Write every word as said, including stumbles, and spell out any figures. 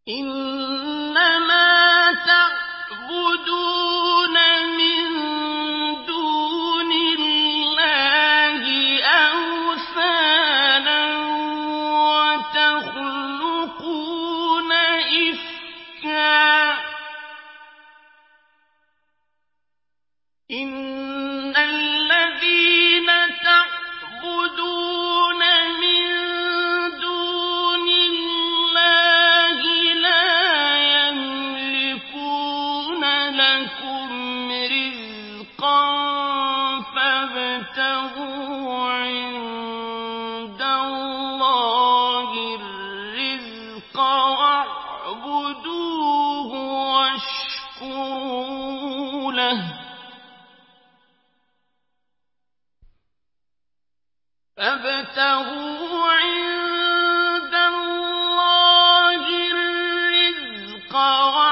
إِنَّمَا تَعْبُدُونَ مِن دُونِ اللَّهِ أَوْثَانًا وَتَخْلُقُونَ إِفْكًا ۚ إِنَّ الَّذِينَ تَعْبُدُونَ مِن دُونِ اللَّهِ لَا يَمْلِكُونَ لَكُمْ رِزْقًا فَابْتَغُوا عِندَ اللَّهِ الرِّزْقَ وَاعْبُدُوهُ وَاشْكُرُوا لَهُ ۖ فَابْتَغُوا عِندَ اللَّهِ الرِّزْقَ